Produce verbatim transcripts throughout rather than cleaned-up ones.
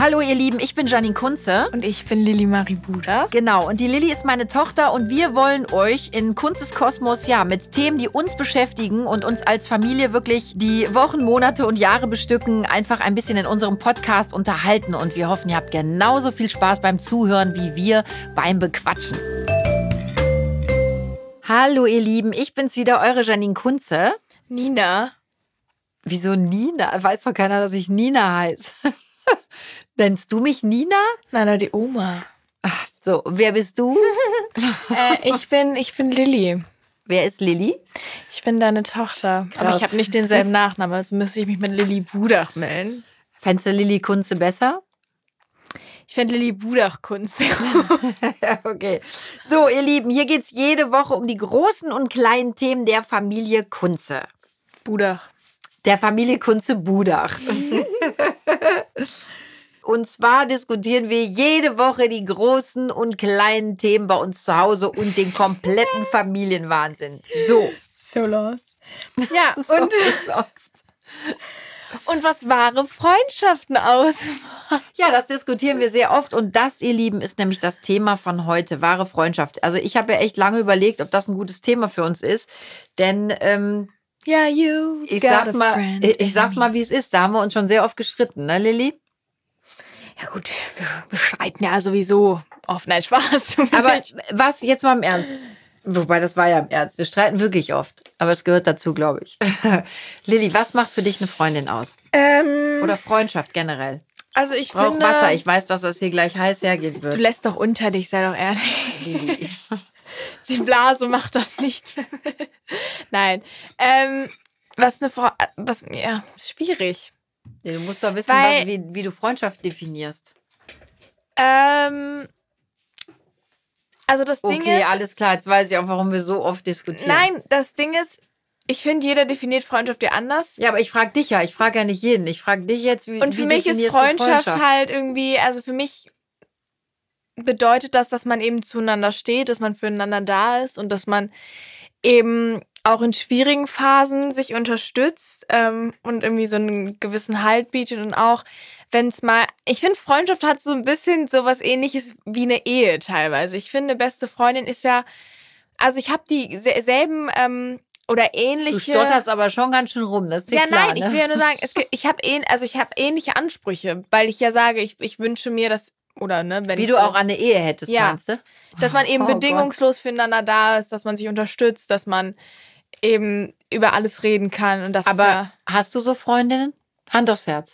Hallo ihr Lieben, ich bin Janine Kunze. Und ich bin Lilly Marie Buder. Genau, und die Lilly ist meine Tochter und wir wollen euch in Kunzes Kosmos ja mit Themen, die uns beschäftigen und uns als Familie wirklich die Wochen, Monate und Jahre bestücken, einfach ein bisschen in unserem Podcast unterhalten. Und wir hoffen, ihr habt genauso viel Spaß beim Zuhören wie wir beim Bequatschen. Hallo ihr Lieben, ich bin's wieder, eure Janine Kunze. Nina. Wieso Nina? Weiß doch keiner, dass ich Nina heiße. Nennst du mich Nina? Nein, nur die Oma. Ach, so, wer bist du? äh, ich bin, ich bin Lilly. Wer ist Lilly? Ich bin deine Tochter. Krass. Aber ich habe nicht denselben Nachnamen, also müsste ich mich mit Lilly Budach melden. Fändest du Lilly Kunze besser? Ich fände Lilly Budach Kunze. Okay. So, ihr Lieben, hier geht's jede Woche um die großen und kleinen Themen der Familie Kunze. Budach. Der Familie Kunze Budach. Und zwar diskutieren wir jede Woche die großen und kleinen Themen bei uns zu Hause und den kompletten Familienwahnsinn. So. So lost. Ja, so und, lost. und was wahre Freundschaften ausmacht. Ja, das diskutieren wir sehr oft und das, ihr Lieben, ist nämlich das Thema von heute, wahre Freundschaft. Also ich habe ja echt lange überlegt, ob das ein gutes Thema für uns ist, denn ähm, ja, you ich sag's mal, ich, ich sag's mal, wie es ist. Da haben wir uns schon sehr oft gestritten, ne, Lilly? Ja gut, wir, wir streiten ja sowieso oft. Nein, Spaß. Aber was, jetzt mal im Ernst. Wobei, das war ja im Ernst. Wir streiten wirklich oft. Aber es gehört dazu, glaube ich. Lilly, was macht für dich eine Freundin aus? Ähm, Oder Freundschaft generell? Also ich Ich brauche finde... Wasser. Ich weiß, dass das hier gleich heiß hergehen wird. Du lässt doch unter dich, sei doch ehrlich. Lilly. Die Blase macht das nicht mehr. Nein. Ähm, was eine Frau... Was, ja, ist schwierig. Ja, du musst doch wissen, Weil, was, wie, wie du Freundschaft definierst. Ähm... Also das Ding Okay, ist... alles klar. Jetzt weiß ich auch, warum wir so oft diskutieren. Nein, das Ding ist... Ich finde, jeder definiert Freundschaft ja anders. Ja, aber ich frage dich ja. Ich frage ja nicht jeden. Ich frage dich jetzt, wie Und für wie mich ist definierst du Freundschaft, Freundschaft halt irgendwie... Also für mich bedeutet das, dass man eben zueinander steht, dass man füreinander da ist und dass man eben auch in schwierigen Phasen sich unterstützt ähm, und irgendwie so einen gewissen Halt bietet und auch, wenn es mal... Ich finde, Freundschaft hat so ein bisschen sowas Ähnliches wie eine Ehe teilweise. Ich finde, beste Freundin ist ja... Also ich habe dieselben ähm, oder ähnliche... Du stotterst aber schon ganz schön rum, das ist dir Ja, klar, nein, ne? ich will ja nur sagen, es gibt, ich habe ähn, also ich habe ähnliche Ansprüche, weil ich ja sage, ich, ich wünsche mir, dass... Oder, ne, wenn Wie ich du so, auch an eine Ehe hättest, ja, meinst du? dass man eben Oh bedingungslos füreinander da ist, dass man sich unterstützt, dass man eben über alles reden kann. Und das Aber ist ja, hast du so Freundinnen? Hand aufs Herz.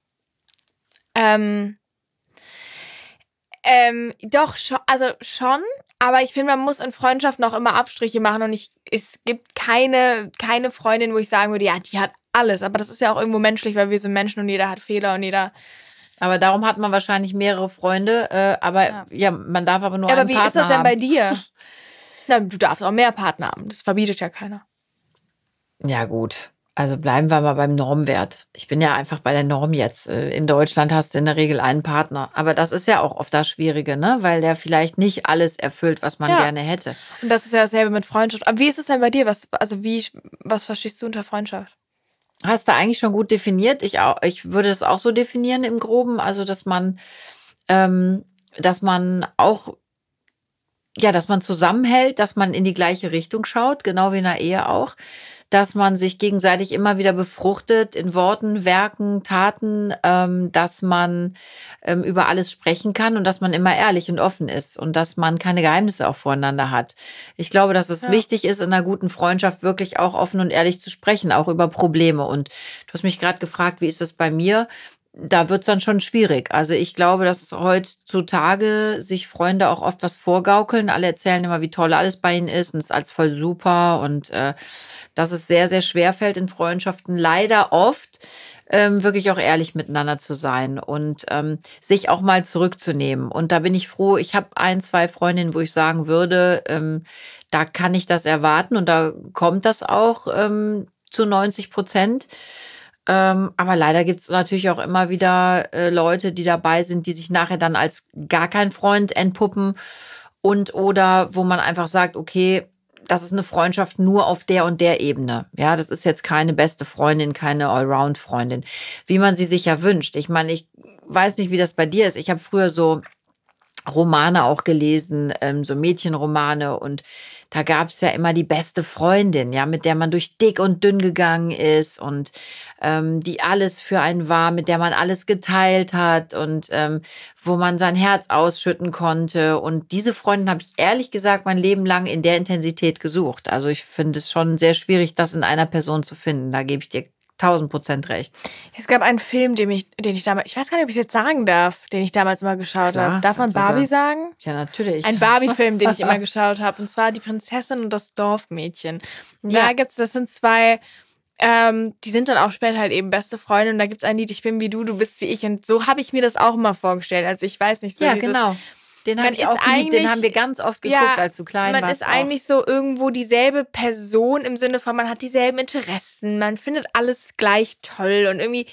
ähm, ähm, doch, schon, also schon, aber ich finde, man muss in Freundschaften auch immer Abstriche machen und ich, es gibt keine, keine Freundin, wo ich sagen würde, ja, die hat alles. Aber das ist ja auch irgendwo menschlich, weil wir sind Menschen und jeder hat Fehler und jeder... Aber darum hat man wahrscheinlich mehrere Freunde. Äh, aber ja. ja, man darf aber nur Ja, aber einen wie Partner ist das denn haben. bei dir? Na, du darfst auch mehr Partner haben. Das verbietet ja keiner. Ja gut, also bleiben wir mal beim Normwert. Ich bin ja einfach bei der Norm jetzt. In Deutschland hast du in der Regel einen Partner. Aber das ist ja auch oft das Schwierige, ne? Weil der vielleicht nicht alles erfüllt, was man Ja. gerne hätte. Und das ist ja dasselbe mit Freundschaft. Aber wie ist es denn bei dir? Was, also wie, was verstehst du unter Freundschaft? Hast du eigentlich schon gut definiert. Ich, auch, ich würde das auch so definieren im Groben. Also, dass man, ähm, dass man auch, ja, dass man zusammenhält, dass man in die gleiche Richtung schaut, genau wie in der Ehe auch. Dass man sich gegenseitig immer wieder befruchtet in Worten, Werken, Taten, ähm, dass man ähm, über alles sprechen kann und dass man immer ehrlich und offen ist und dass man keine Geheimnisse auch voreinander hat. Ich glaube, dass es Ja. wichtig ist, in einer guten Freundschaft wirklich auch offen und ehrlich zu sprechen, auch über Probleme. Und du hast mich gerade gefragt, wie ist das bei mir? Da wird's dann schon schwierig. Also ich glaube, dass heutzutage sich Freunde auch oft was vorgaukeln. Alle erzählen immer, wie toll alles bei ihnen ist und es ist alles voll super und äh, dass es sehr, sehr schwer fällt in Freundschaften leider oft ähm, wirklich auch ehrlich miteinander zu sein und ähm, sich auch mal zurückzunehmen. Und da bin ich froh, ich habe ein, zwei Freundinnen, wo ich sagen würde, ähm, da kann ich das erwarten und da kommt das auch ähm, zu neunzig Prozent. Ähm, aber leider gibt es natürlich auch immer wieder äh, Leute, die dabei sind, die sich nachher dann als gar kein Freund entpuppen und oder wo man einfach sagt, okay, das ist eine Freundschaft nur auf der und der Ebene. Ja, das ist jetzt keine beste Freundin, keine Allround-Freundin, wie man sie sich ja wünscht. Ich meine, ich weiß nicht, wie das bei dir ist. Ich habe früher so Romane auch gelesen, ähm, so Mädchenromane, und da gab es ja immer die beste Freundin, ja, mit der man durch dick und dünn gegangen ist und ähm, die alles für einen war, mit der man alles geteilt hat und ähm, wo man sein Herz ausschütten konnte. Und diese Freundin habe ich ehrlich gesagt mein Leben lang in der Intensität gesucht. Also ich finde es schon sehr schwierig, das in einer Person zu finden. Da gebe ich dir tausend Prozent recht. Es gab einen Film, den ich, den ich damals, ich weiß gar nicht, ob ich es jetzt sagen darf, den ich damals immer geschaut habe. Darf man Barbie sagen? Ja, natürlich. Ein Barbie-Film, den ich immer geschaut habe. Und zwar Die Prinzessin und das Dorfmädchen. Und Ja. da gibt's, das sind zwei, ähm, die sind dann auch später halt eben beste Freunde. Und da gibt es ein Lied, ich bin wie du, du bist wie ich. Und so habe ich mir das auch immer vorgestellt. Also ich weiß nicht, so Ja, dieses, genau. Den man habe ich ist auch geliebt. Den eigentlich- haben wir ganz oft geguckt, Ja, als du klein man warst. ist auch. eigentlich so irgendwo dieselbe Person im Sinne von, man hat dieselben Interessen, man findet alles gleich toll und irgendwie,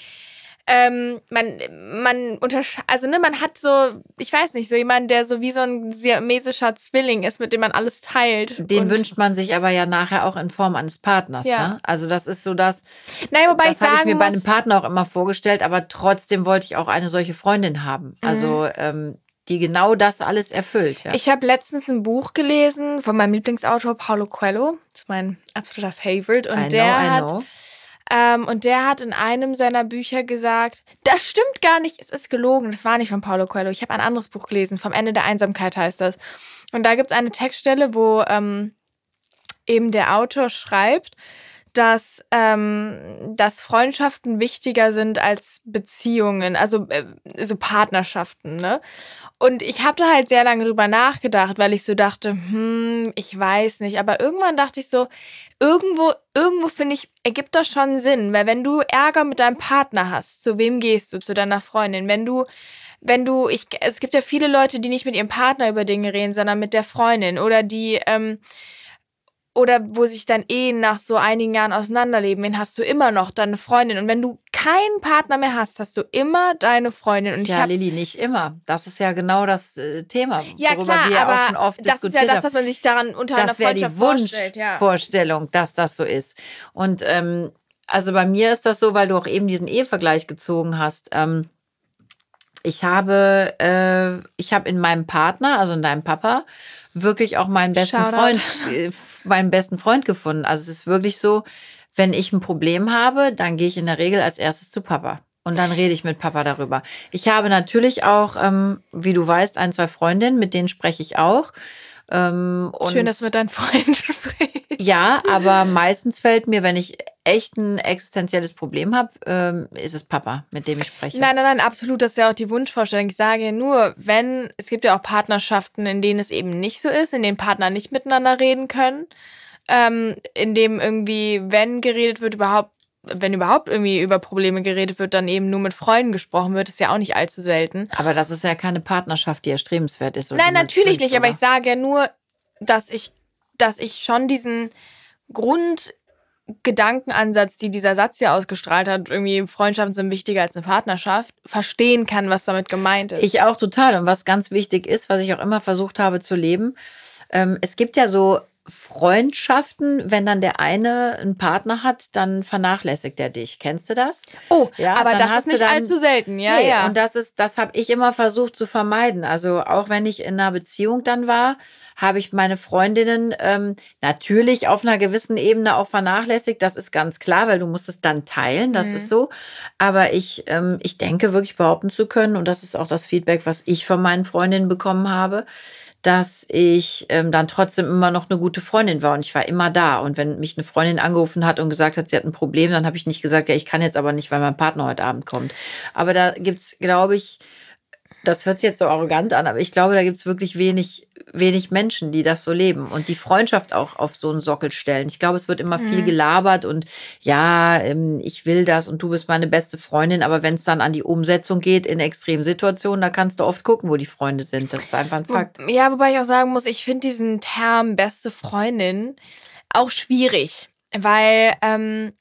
ähm, man, man untersche also ne, man hat so, ich weiß nicht, so jemanden, der so wie so ein siamesischer Zwilling ist, mit dem man alles teilt. Den und, wünscht man sich aber ja nachher auch in Form eines Partners. Ja. Ne? Also das ist so das, Nein, wobei das ich habe ich sagen mir bei einem muss, Partner auch immer vorgestellt, aber trotzdem wollte ich auch eine solche Freundin haben. Mhm. Also ähm, die genau das alles erfüllt. Ja. ich habe letztens ein Buch gelesen von meinem Lieblingsautor Paulo Coelho, das ist mein absoluter Favorite, und I know, der I hat know. Ähm, und der hat in einem seiner Bücher gesagt, das stimmt gar nicht, es ist gelogen, das war nicht von Paulo Coelho. Ich habe ein anderes Buch gelesen, Vom Ende der Einsamkeit heißt das. Und da gibt es eine Textstelle, wo ähm, eben der Autor schreibt, dass, ähm, dass Freundschaften wichtiger sind als Beziehungen, also äh, so Partnerschaften, ne? Und ich habe da halt sehr lange drüber nachgedacht, weil ich so dachte, hm, ich weiß nicht. Aber irgendwann dachte ich so, irgendwo, irgendwo finde ich, ergibt das schon Sinn. Weil wenn du Ärger mit deinem Partner hast, zu wem gehst du? Zu deiner Freundin. Wenn du, wenn du, ich, es gibt ja viele Leute, die nicht mit ihrem Partner über Dinge reden, sondern mit der Freundin. Oder die, ähm, oder wo sich dann Ehen nach so einigen Jahren auseinanderleben, wen hast du immer noch deine Freundin. Und wenn du keinen Partner mehr hast, hast du immer deine Freundin. Und ich Ja, habe Lilly, nicht immer. Das ist ja genau das äh, Thema, Ja, worüber klar, wir ja aber auch schon oft das ist ja diskutiert das, haben. was man sich daran unter einer Das wäre die Freundschaft vorstellt. Ja. Wunschvorstellung, dass das so ist. Und ähm, also bei mir ist das so, weil du auch eben diesen Ehevergleich gezogen hast. Ähm, ich habe, äh, ich habe in meinem Partner, also in deinem Papa, wirklich auch meinen besten Shoutout. Freund, äh, meinen besten Freund gefunden. Also es ist wirklich so, wenn ich ein Problem habe, dann gehe ich in der Regel als erstes zu Papa. Und dann rede ich mit Papa darüber. Ich habe natürlich auch, ähm, wie du weißt, ein, zwei Freundinnen, mit denen spreche ich auch. Ähm, und Schön, dass du mit deinen Freunden sprichst. ja, aber meistens fällt mir, wenn ich echt ein existenzielles Problem habe, ähm, ist es Papa, mit dem ich spreche. Nein, nein, nein, absolut. Das ist ja auch die Wunschvorstellung. Ich sage nur, wenn, es gibt ja auch Partnerschaften, in denen es eben nicht so ist, in denen Partner nicht miteinander reden können, ähm, in dem irgendwie, wenn geredet wird, überhaupt, wenn überhaupt irgendwie über Probleme geredet wird, dann eben nur mit Freunden gesprochen wird, ist ja auch nicht allzu selten. Aber das ist ja keine Partnerschaft, die erstrebenswert ist. Oder Nein, die man sich natürlich wünscht, nicht, aber oder? ich sage ja nur, dass ich, dass ich schon diesen Grundgedankenansatz, die dieser Satz hier ausgestrahlt hat, irgendwie Freundschaften sind wichtiger als eine Partnerschaft, verstehen kann, was damit gemeint ist. Ich auch total. Und was ganz wichtig ist, was ich auch immer versucht habe zu leben, ähm, es gibt ja so Freundschaften, wenn dann der eine einen Partner hat, dann vernachlässigt er dich. Kennst du das? oh, Ja, aber dann das hast ist du nicht dann- allzu selten, ja, Nee, ja. und das ist, das habe ich immer versucht zu vermeiden. Also auch wenn ich in einer Beziehung dann war, habe ich meine Freundinnen ähm, natürlich auf einer gewissen Ebene auch vernachlässigt. Das ist ganz klar, weil du musst es dann teilen. Das Mhm. ist so. Aber ich, ähm, ich denke wirklich behaupten zu können, und das ist auch das Feedback, was ich von meinen Freundinnen bekommen habe, dass ich ähm, dann trotzdem immer noch eine gute Freundin war und ich war immer da. Und wenn mich eine Freundin angerufen hat und gesagt hat, sie hat ein Problem, dann habe ich nicht gesagt, ja, ich kann jetzt aber nicht, weil mein Partner heute Abend kommt. Aber da gibt's, glaube ich, das hört sich jetzt so arrogant an, aber ich glaube, da gibt's wirklich wenig, wenig Menschen, die das so leben und die Freundschaft auch auf so einen Sockel stellen. Ich glaube, es wird immer viel Mhm. gelabert und ja, ähm, ich will das und du bist meine beste Freundin, aber wenn es dann an die Umsetzung geht in extremen Situationen, da kannst du oft gucken, wo die Freunde sind. Das ist einfach ein Fakt. Wo, ja, wobei ich auch sagen muss, ich finde diesen Term beste Freundin auch schwierig, weil ähm,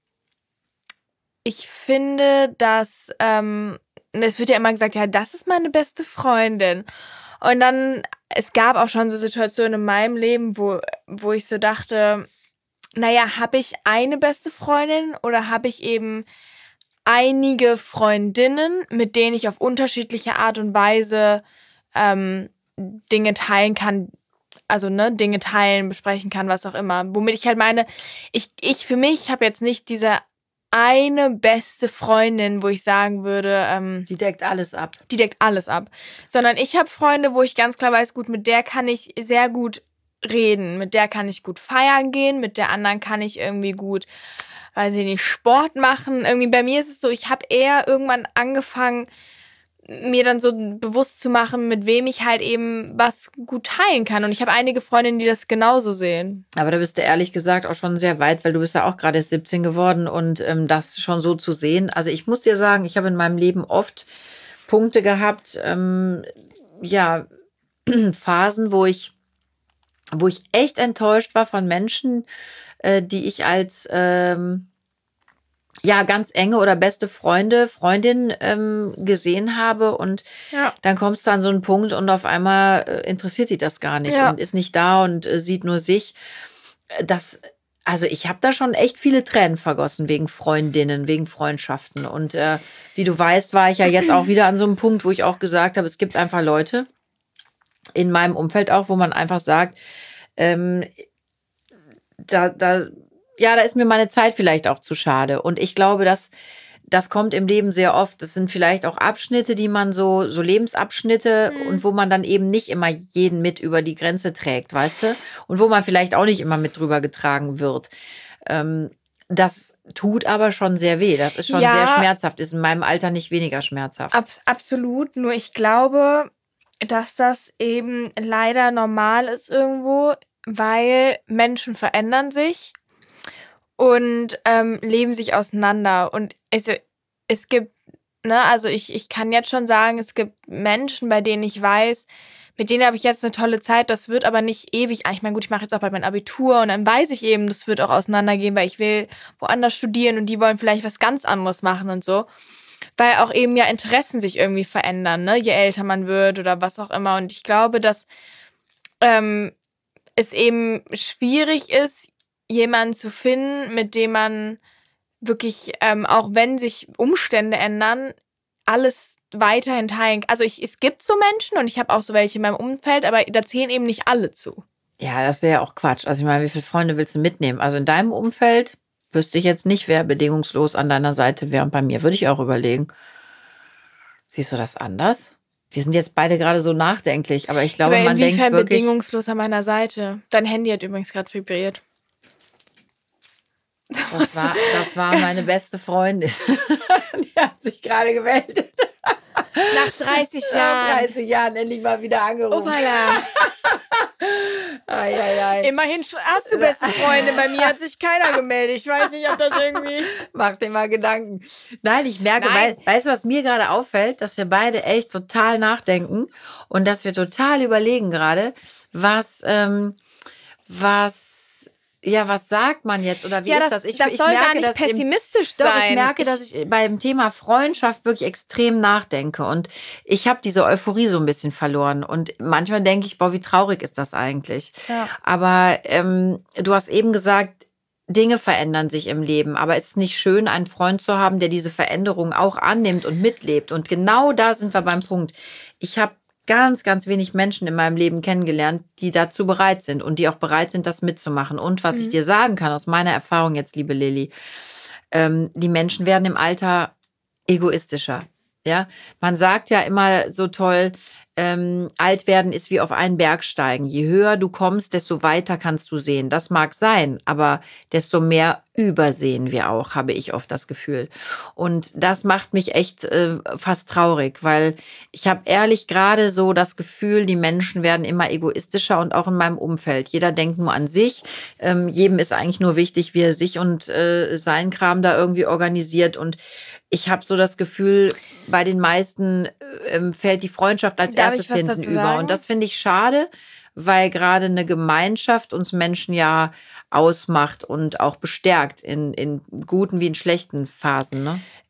ich finde, dass ähm, es wird ja immer gesagt, ja, das ist meine beste Freundin. Und dann, es gab auch schon so Situationen in meinem Leben, wo, wo ich so dachte, naja, habe ich eine beste Freundin oder habe ich eben einige Freundinnen, mit denen ich auf unterschiedliche Art und Weise ähm, Dinge teilen kann, also ne, Dinge teilen, besprechen kann, was auch immer. Womit ich halt meine, ich, ich für mich habe jetzt nicht diese eine beste Freundin, wo ich sagen würde, ähm, Die deckt alles ab. die deckt alles ab. Sondern ich habe Freunde, wo ich ganz klar weiß, gut, mit der kann ich sehr gut reden, mit der kann ich gut feiern gehen, mit der anderen kann ich irgendwie gut, weiß ich nicht, Sport machen. Irgendwie bei mir ist es so, ich habe eher irgendwann angefangen, mir dann so bewusst zu machen, mit wem ich halt eben was gut teilen kann. Und ich habe einige Freundinnen, die das genauso sehen. Aber da bist du ehrlich gesagt auch schon sehr weit, weil du bist ja auch gerade erst siebzehn geworden und ähm, das schon so zu sehen. Also ich muss dir sagen, ich habe in meinem Leben oft Punkte gehabt, ähm, ja, Phasen, wo ich, wo ich echt enttäuscht war von Menschen, äh, die ich als ähm, ja, ganz enge oder beste Freunde, Freundin ähm, gesehen habe und Ja. dann kommst du an so einen Punkt und auf einmal äh, interessiert die das gar nicht Ja. und ist nicht da und äh, sieht nur sich. Äh, Das, also ich habe da schon echt viele Tränen vergossen wegen Freundinnen, wegen Freundschaften und äh, wie du weißt, war ich ja jetzt auch wieder an so einem Punkt, wo ich auch gesagt habe, es gibt einfach Leute in meinem Umfeld auch, wo man einfach sagt, ähm, da, da ja, da ist mir meine Zeit vielleicht auch zu schade. Und ich glaube, dass das kommt im Leben sehr oft. Das sind vielleicht auch Abschnitte, die man so, so Lebensabschnitte Mhm. und wo man dann eben nicht immer jeden mit über die Grenze trägt, weißt du? Und wo man vielleicht auch nicht immer mit drüber getragen wird. Ähm, das tut aber schon sehr weh. Das ist schon Ja. sehr schmerzhaft. Ist in meinem Alter nicht weniger schmerzhaft. Abs- absolut. Nur ich glaube, dass das eben leider normal ist irgendwo, weil Menschen verändern sich und ähm, leben sich auseinander. Und es, es gibt, ne, also ich, ich kann jetzt schon sagen, es gibt Menschen, bei denen ich weiß, mit denen habe ich jetzt eine tolle Zeit, das wird aber nicht ewig. Ich meine, gut, ich mache jetzt auch bald mein Abitur und dann weiß ich eben, das wird auch auseinandergehen, weil ich will woanders studieren und die wollen vielleicht was ganz anderes machen und so. Weil auch eben ja Interessen sich irgendwie verändern, ne, je älter man wird oder was auch immer. Und ich glaube, dass ähm, es eben schwierig ist, jemanden zu finden, mit dem man wirklich, ähm, auch wenn sich Umstände ändern, alles weiterhin teilen kann. Also ich, es gibt so Menschen und ich habe auch so welche in meinem Umfeld, aber da zählen eben nicht alle zu. Ja, das wäre ja auch Quatsch. Also ich meine, wie viele Freunde willst du mitnehmen? Also in deinem Umfeld wüsste ich jetzt nicht, wer bedingungslos an deiner Seite wäre. Und bei mir würde ich auch überlegen. Siehst du das anders? Wir sind jetzt beide gerade so nachdenklich, aber ich glaube, aber man denkt inwiefern wirklich... bedingungslos an meiner Seite? Dein Handy hat übrigens gerade vibriert. Das war, das war meine beste Freundin. Die hat sich gerade gemeldet. Nach dreißig Nach Jahren. dreißig Jahren endlich mal wieder angerufen. Opala. Ai, ai, ai. Immerhin sch- hast du beste Freunde. Bei mir hat sich keiner gemeldet. Ich weiß nicht, ob das irgendwie... Mach dir mal Gedanken. Nein, ich merke, Nein. wei- weißt du, was mir gerade auffällt? Dass wir beide echt total nachdenken und dass wir total überlegen gerade, was, ähm, was, ja, was sagt man jetzt oder wie Ja, ist das, das? Ich, das ich soll merke, gar nicht dass ich im- pessimistisch Doch, sein. ich merke, dass ich beim Thema Freundschaft wirklich extrem nachdenke und ich habe diese Euphorie so ein bisschen verloren und manchmal denke ich, boah, wie traurig ist das eigentlich? Ja. Aber ähm, du hast eben gesagt, Dinge verändern sich im Leben, aber es ist nicht schön, einen Freund zu haben, der diese Veränderung auch annimmt und mitlebt. Und genau da sind wir beim Punkt. Ich habe ganz, ganz wenig Menschen in meinem Leben kennengelernt, die dazu bereit sind und die auch bereit sind, das mitzumachen. Und was ich Mhm. dir sagen kann, aus meiner Erfahrung jetzt, liebe Lilly, ähm, die Menschen werden im Alter egoistischer. Ja, man sagt ja immer so toll, ähm, alt werden ist wie auf einen Berg steigen. Je höher du kommst, desto weiter kannst du sehen. Das mag sein, aber desto mehr übersehen wir auch, habe ich oft das Gefühl. Und das macht mich echt äh, fast traurig, weil ich habe ehrlich gerade so das Gefühl, die Menschen werden immer egoistischer und auch in meinem Umfeld. Jeder denkt nur an sich. Ähm, jedem ist eigentlich nur wichtig, wie er sich und äh, seinen Kram da irgendwie organisiert. Und ich habe so das Gefühl, bei den meisten ähm, fällt die Freundschaft als Darf erstes ich was hinten dazu über. sagen? Und das finde ich schade, weil gerade eine Gemeinschaft uns Menschen ja ausmacht und auch bestärkt in, in guten wie in schlechten Phasen. Ne?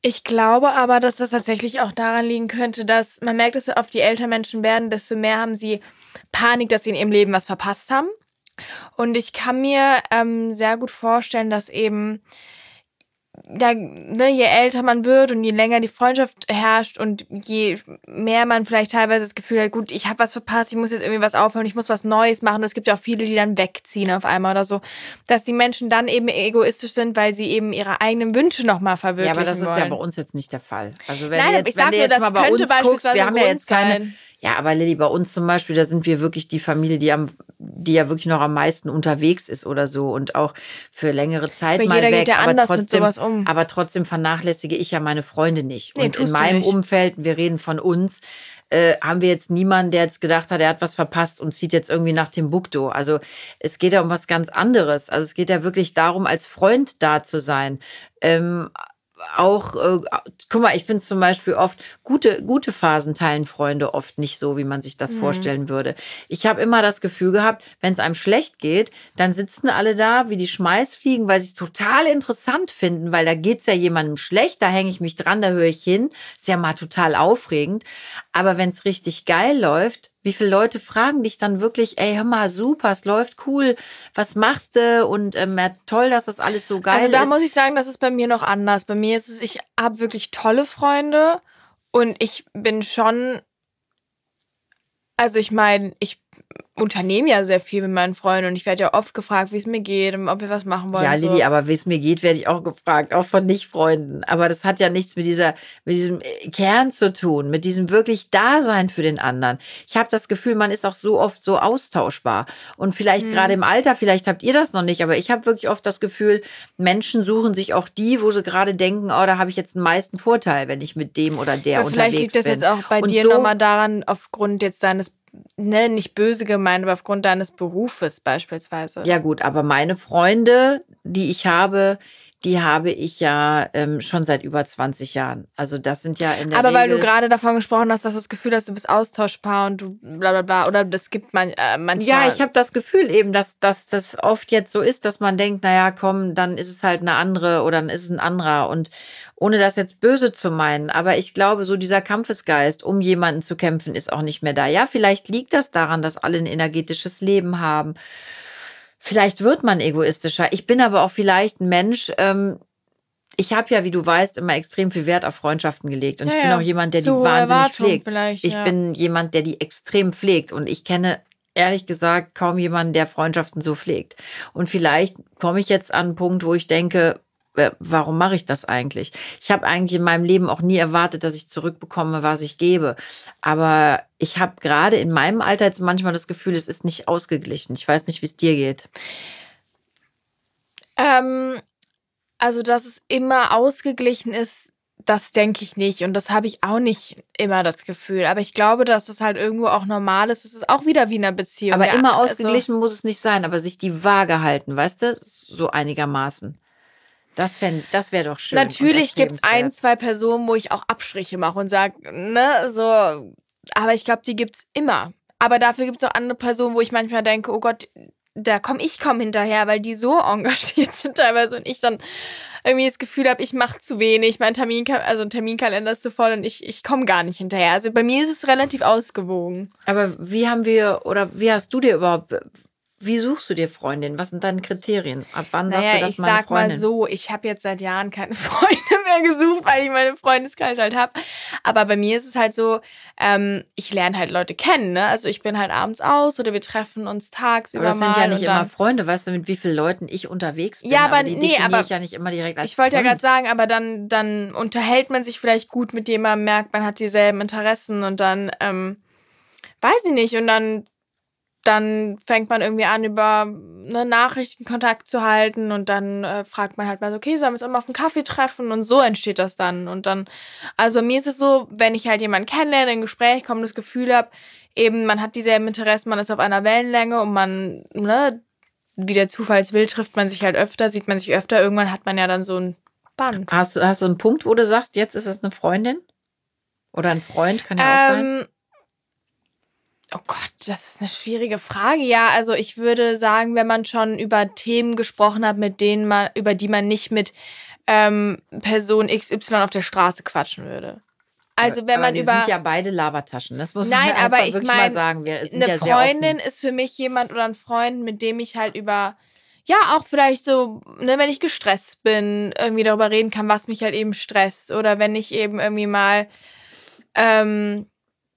Ich glaube aber, dass das tatsächlich auch daran liegen könnte, dass man merkt, dass so oft je älter Menschen werden, desto mehr haben sie Panik, dass sie in ihrem Leben was verpasst haben. Und ich kann mir ähm, sehr gut vorstellen, dass eben da, ne, je älter man wird und je länger die Freundschaft herrscht und je mehr man vielleicht teilweise das Gefühl hat, gut, ich habe was verpasst, ich muss jetzt irgendwie was aufhören, ich muss was Neues machen. Und es gibt ja auch viele, die dann wegziehen auf einmal oder so, dass die Menschen dann eben egoistisch sind, weil sie eben ihre eigenen Wünsche nochmal Ja, verwirklichen aber das ist ja bei wollen. uns jetzt nicht der Fall. Also wenn du Nein, aber ich jetzt, wenn sag du nur, jetzt das mal bei könnte uns guckst, beispielsweise wir ein haben ja Grund jetzt keine, sein. ja, aber Lilly, bei uns zum Beispiel, da sind wir wirklich die Familie, die am, die ja wirklich noch am meisten unterwegs ist oder so und auch für längere Zeit Aber mal jeder geht weg, ja aber anders mit trotzdem, sowas um. aber trotzdem vernachlässige ich ja meine Freunde nicht. Nee, Und in tust du meinem nicht. Umfeld, wir reden von uns, äh, haben wir jetzt niemanden, der jetzt gedacht hat, er hat was verpasst und zieht jetzt irgendwie nach Timbuktu. Also es geht ja um was ganz anderes. Also es geht ja wirklich darum, als Freund da zu sein. Ähm, auch, äh, guck mal, ich finde zum Beispiel oft, gute, gute Phasen teilen Freunde oft nicht so, wie man sich das Mhm. vorstellen würde. Ich habe immer das Gefühl gehabt, wenn es einem schlecht geht, dann sitzen alle da wie die Schmeißfliegen, weil sie es total interessant finden, weil da geht es ja jemandem schlecht, da hänge ich mich dran, da höre ich hin. Ist ja mal total aufregend. Aber wenn es richtig geil läuft, wie viele Leute fragen dich dann wirklich, ey, hör mal, super, es läuft cool, was machst du? Und ähm, ja, toll, dass das alles so geil Also da ist. muss ich sagen, das ist bei mir noch anders. Bei mir ist es, ich habe wirklich tolle Freunde und ich bin schon, also ich meine, ich unternehme ja sehr viel mit meinen Freunden und ich werde ja oft gefragt, wie es mir geht und ob wir was machen wollen Ja, und Lilly, so. aber wie es mir geht, werde ich auch gefragt, auch von Nicht-Freunden. Aber das hat ja nichts mit dieser, mit diesem äh, Kern zu tun, mit diesem wirklich Dasein für den anderen. Ich habe das Gefühl, man ist auch so oft so austauschbar. Und vielleicht gerade Hm. im Alter, vielleicht habt ihr das noch nicht, aber ich habe wirklich oft das Gefühl, Menschen suchen sich auch die, wo sie gerade denken, oh, da habe ich jetzt den meisten Vorteil, wenn ich mit dem oder der Aber vielleicht liegt unterwegs das bin. jetzt auch bei Und dir so nochmal daran, aufgrund jetzt deines, ne, nicht böse gemeint, aber aufgrund deines Berufes beispielsweise. Ja gut, aber meine Freunde, die ich habe, die habe ich ja ähm, schon seit über zwanzig Jahren. Also das sind ja in der Aber weil du Regel. gerade davon gesprochen hast, dass du das Gefühl hast, du bist austauschbar und du bla bla bla, oder das gibt man äh, Ja, manchmal. ich habe das Gefühl eben, dass, dass das oft jetzt so ist, dass man denkt, naja, komm, dann ist es halt eine andere oder dann ist es ein anderer. Und ohne das jetzt böse zu meinen, aber ich glaube, so dieser Kampfesgeist, um jemanden zu kämpfen, ist auch nicht mehr da. Ja, vielleicht liegt das daran, dass alle ein energetisches Leben haben. Vielleicht wird man egoistischer. Ich bin aber auch vielleicht ein Mensch, ähm, ich habe ja, wie du weißt, immer extrem viel Wert auf Freundschaften gelegt. Und Ja, ich bin auch ja. jemand, der Zu die hohe wahnsinnig Erwartungen pflegt. vielleicht, Ich ja. bin jemand, der die extrem pflegt. Und ich kenne, ehrlich gesagt, kaum jemanden, der Freundschaften so pflegt. Und vielleicht komme ich jetzt an einen Punkt, wo ich denke, äh, warum mache ich das eigentlich? Ich habe eigentlich in meinem Leben auch nie erwartet, dass ich zurückbekomme, was ich gebe. Aber ich habe gerade in meinem Alter jetzt manchmal das Gefühl, es ist nicht ausgeglichen. Ich weiß nicht, wie es dir geht. Ähm, also, dass es immer ausgeglichen ist, das denke ich nicht. Und das habe ich auch nicht immer das Gefühl. Aber ich glaube, dass das halt irgendwo auch normal ist. Es ist auch wieder wie in einer Beziehung. Aber Ja, immer also ausgeglichen muss es nicht sein, aber sich die Waage halten, weißt du? So einigermaßen. Das wäre das wär doch schön und natürlich gibt es ein, erstrebenswert. zwei Personen, wo ich auch Abstriche mache und sage, ne, so. Aber ich glaube, die gibt's immer. Aber dafür gibt es auch andere Personen, wo ich manchmal denke, oh Gott, da komm ich komm hinterher, weil die so engagiert sind teilweise und ich dann irgendwie das Gefühl habe, ich mache zu wenig, mein Termin, also ein Terminkalender ist zu voll und ich, ich komme gar nicht hinterher. Also bei mir ist es relativ ausgewogen. Aber wie haben wir oder wie hast du dir überhaupt, wie suchst du dir Freundinnen? Was sind deine Kriterien? Ab wann sagst Naja, du, das ich ist meine sag mal Freundin? so, ich habe jetzt seit Jahren keine Freunde mehr gesucht, weil ich meine Freundeskreis halt habe. Aber bei mir ist es halt so, ähm, ich lerne halt Leute kennen, ne? Also ich bin halt abends aus oder wir treffen uns tagsüber Aber das sind mal ja nicht und immer dann. Freunde, weißt du, mit wie vielen Leuten ich unterwegs bin. Ja, aber die nee, definiere aber ich ja nicht immer direkt als ich wollte ja gerade Freund. sagen, aber dann, dann unterhält man sich vielleicht gut mit jemandem, merkt, man hat dieselben Interessen und dann, ähm, weiß ich nicht, und dann, dann fängt man irgendwie an, über eine Nachrichten Kontakt zu halten und dann äh, fragt man halt mal so, okay, sollen wir uns auch mal auf einen Kaffee treffen? Und so entsteht das dann. Und dann, also bei mir ist es so, wenn ich halt jemanden kennenlerne, in ein Gespräch komme, das Gefühl habe, eben, man hat dieselben Interessen, man ist auf einer Wellenlänge und man, ne, wie der Zufall es will, trifft man sich halt öfter, sieht man sich öfter, irgendwann hat man ja dann so ein Band. Hast du, hast du einen Punkt, wo du sagst, jetzt ist es eine Freundin? Oder ein Freund, kann ja auch sein. Ähm, oh Gott, das ist eine schwierige Frage. Ja, also ich würde sagen, wenn man schon über Themen gesprochen hat, mit denen man, über die man nicht mit ähm, Person X Y auf der Straße quatschen würde. Also wenn aber man wir über... sind ja beide Labertaschen, das muss Nein, man aber einfach ich wirklich mal mein, sagen. Wir sind eine ja sehr offen. Freundin ist für mich jemand oder ein Freund, mit dem ich halt über, ja, auch vielleicht so, ne, wenn ich gestresst bin, irgendwie darüber reden kann, was mich halt eben stresst. Oder wenn ich eben irgendwie mal, ähm,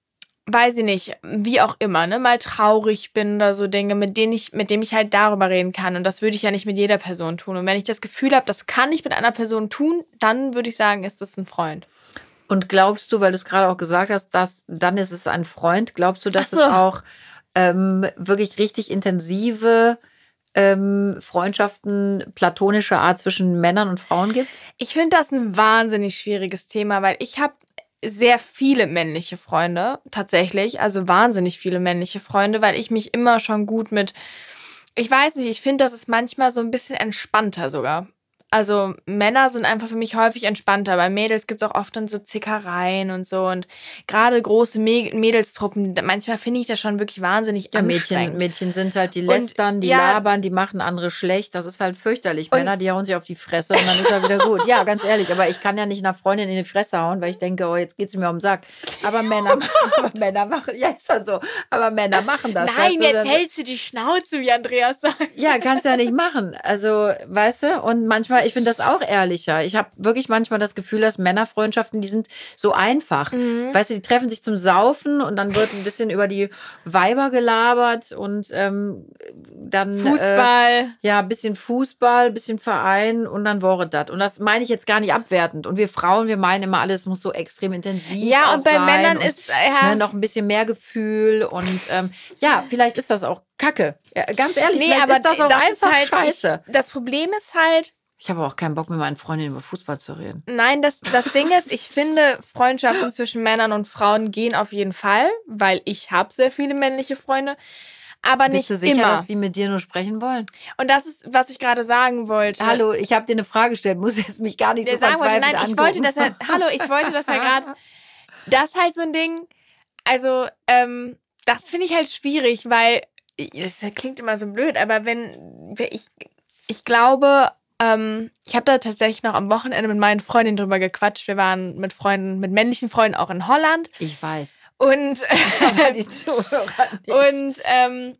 weiß ich nicht, wie auch immer, ne, mal traurig bin oder so Dinge, mit denen ich, mit dem ich halt darüber reden kann. Und das würde ich ja nicht mit jeder Person tun. Und wenn ich das Gefühl habe, das kann ich mit einer Person tun, dann würde ich sagen, ist das ein Freund. Und glaubst du, weil du es gerade auch gesagt hast, dass dann ist es ein Freund, glaubst du, dass Ach so. es auch ähm, wirklich richtig intensive ähm, Freundschaften platonischer Art zwischen Männern und Frauen gibt? Ich finde das ein wahnsinnig schwieriges Thema, weil ich habe sehr viele männliche Freunde, tatsächlich. Also wahnsinnig viele männliche Freunde, weil ich mich immer schon gut mit, ich weiß nicht, ich finde, das ist manchmal so ein bisschen entspannter sogar. Also Männer sind einfach für mich häufig entspannter. Bei Mädels gibt es auch oft dann so Zickereien und so. Und gerade große Mä- Mädelstruppen, manchmal finde ich das schon wirklich wahnsinnig Ja, anstrengend. Mädchen, Mädchen sind halt, die Und, lästern, die ja, labern, die machen andere schlecht. Das ist halt fürchterlich. Und- Männer, die hauen sich auf die Fresse und dann ist er wieder gut. Ja, ganz ehrlich, aber ich kann ja nicht einer Freundin in die Fresse hauen, weil ich denke, oh, jetzt geht sie mir um den Sack. Aber Männer, aber Männer machen, ja, ist ja so, aber Männer machen das. Nein, weißt du, jetzt dann- hältst du die Schnauze, wie Andreas sagt. Ja, kannst ja nicht machen. Also, weißt du, und manchmal, ich finde das auch ehrlicher. Ich habe wirklich manchmal das Gefühl, dass Männerfreundschaften, die sind so einfach. Mhm. Weißt du, die treffen sich zum Saufen und dann wird ein bisschen über die Weiber gelabert und ähm, dann Äh, Fußball. ja, ein bisschen Fußball, ein bisschen Verein und dann war es das. Und das meine ich jetzt gar nicht abwertend. Und wir Frauen, wir meinen immer, alles muss so extrem intensiv Ja, auch und bei sein Männern und, ist, ja, ne, noch ein bisschen mehr Gefühl und ähm, ja, vielleicht ist das auch Kacke. Ja, ganz ehrlich, nee, vielleicht aber ist das auch ist einfach halt, scheiße. Ich, das Problem ist halt, Ich habe auch keinen Bock, mit meinen Freundinnen über Fußball zu reden. nein, das, das Ding ist, ich finde, Freundschaften zwischen Männern und Frauen gehen auf jeden Fall, weil ich habe sehr viele männliche Freunde, aber Bist nicht du sicher, immer. dass die mit dir nur sprechen wollen? Und das ist, was ich gerade sagen wollte. Hallo, ich habe dir eine Frage gestellt, muss jetzt mich gar nicht Der so sagen wollte, verzweifelt nein, ich angucken. wollte, dass er, hallo, ich wollte, dass er gerade, das ist halt so ein Ding, also, ähm, das finde ich halt schwierig, weil, das klingt immer so blöd, aber wenn, wenn ich, ich glaube, ähm, ich habe da tatsächlich noch am Wochenende mit meinen Freundinnen drüber gequatscht. Wir waren mit Freunden, mit männlichen Freunden auch in Holland. Ich weiß. Und, Aber die Zuhörer nicht. und ähm,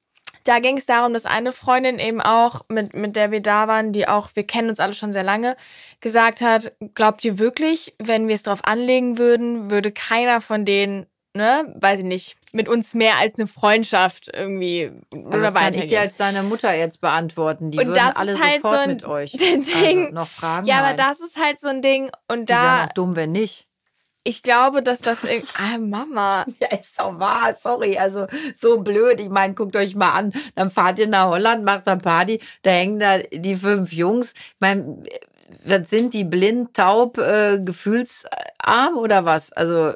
da ging es darum, dass eine Freundin eben auch, mit, mit der wir da waren, die auch, wir kennen uns alle schon sehr lange, gesagt hat, glaubt ihr wirklich, wenn wir es drauf anlegen würden, würde keiner von denen, ne, weiß ich nicht, mit uns mehr als eine Freundschaft irgendwie Also oder das kann ich weitergehen. dir als deine Mutter jetzt beantworten. Die Und würden das alle ist halt sofort so ein mit euch. Ding. Also noch Fragen? Ja, aber Nein. das ist halt so ein Ding. Und Die wären da, auch dumm, wenn nicht. ich glaube, dass das irgendwie, ah, Mama. Ja, ist doch wahr, sorry. Also so blöd. Ich meine, guckt euch mal an. Dann fahrt ihr nach Holland, macht dann Party. Da hängen da die fünf Jungs. Ich meine, was sind die blind, taub, äh, gefühlsarm oder was? Also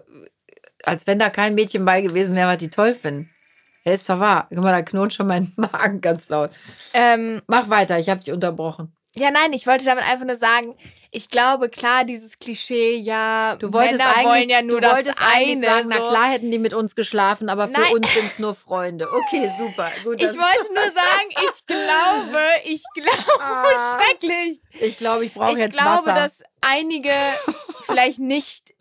als wenn da kein Mädchen bei gewesen wäre, was die toll finden. Ja, ist doch wahr. Guck mal, da knurrt schon mein Magen ganz laut. Ähm, Mach weiter, ich habe dich unterbrochen. ja, nein, ich wollte damit einfach nur sagen, ich glaube, klar, dieses Klischee, ja, Du wolltest Männer eigentlich, wollen ja nur du das wolltest eigentlich eine. sagen, so. na klar hätten die mit uns geschlafen, aber für Nein. uns sind es nur Freunde. Okay, super. Gut, Ich das- wollte nur sagen, ich glaube, ich glaube, Ah. schrecklich. ich glaube, ich brauche Ich jetzt glaube, Wasser. dass einige vielleicht nicht